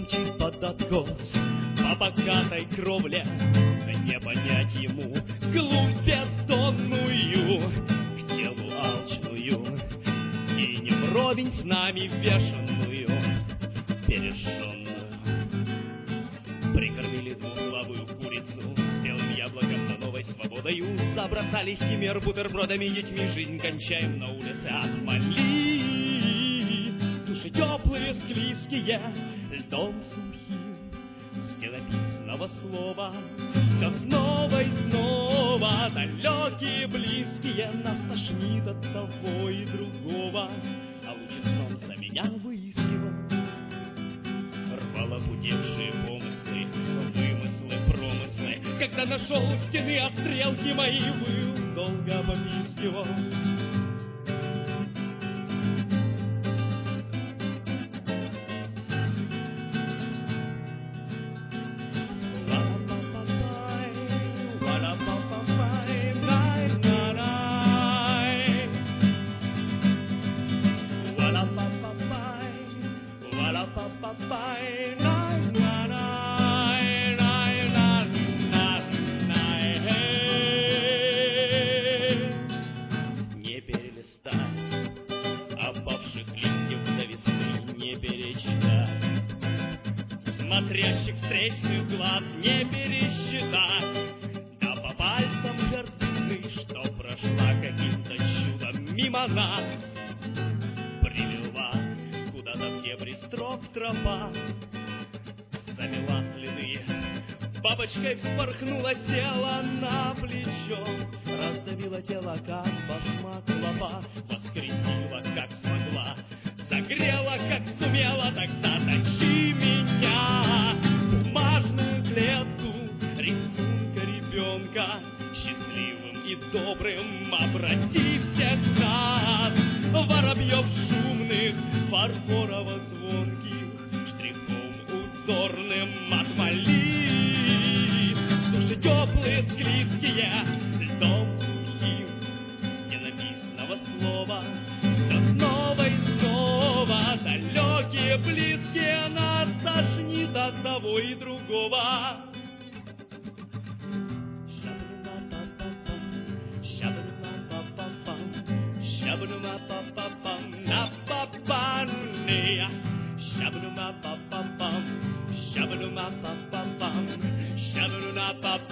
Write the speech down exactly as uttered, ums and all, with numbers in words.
мчит под откос по богатой кровле, не понять ему глубь бездонную, к телу алчную, и не вровень с нами вешанную, пережженную. Прикормили двухглавую курицу спелым яблоком да новой свободою, забросали химер бутербродами, детьми жизнь кончаем на улице. Отмали души теплые, склизкие, льдом сухим стенописного слова. Все снова и снова, далекие, близкие, нас тошнит от того и другого. А лучик солнца меня выискивал, рвал опудевшие помыслы, вымыслы, промыслы. Когда нашел у стены, а стрелки мои выл, долго попискивал. Не перелистать опавших листьев до весны, не перечитать смотрящих встречных глаз, не пересчитать, да по пальцам жертв весны, что прошла каким-то чудом мимо нас, привела куда-то в дебри строк тропа, замела следы, бабочкой вспорхнула, села на плечо, раздавила тело, как башмак лопа, воскресила, как смогла, согрела, как сумела, так заточи меня в бумажную клетку рисунка ребенка, счастливым и добрым обрати всех нас, воробьев шумных, фарфорово-звонких, штрихом узорным отмали души теплые, склизкие, льдом сухим стенописного слова. Все снова и снова, далекие, близкие, нас тошнит от того и другого. Shabba-dum-ba-ba-bum, shabba-dum-ba-ba-bum, shabba-dum-ba-ba-bum, shabba-dum-ba-ba-bum.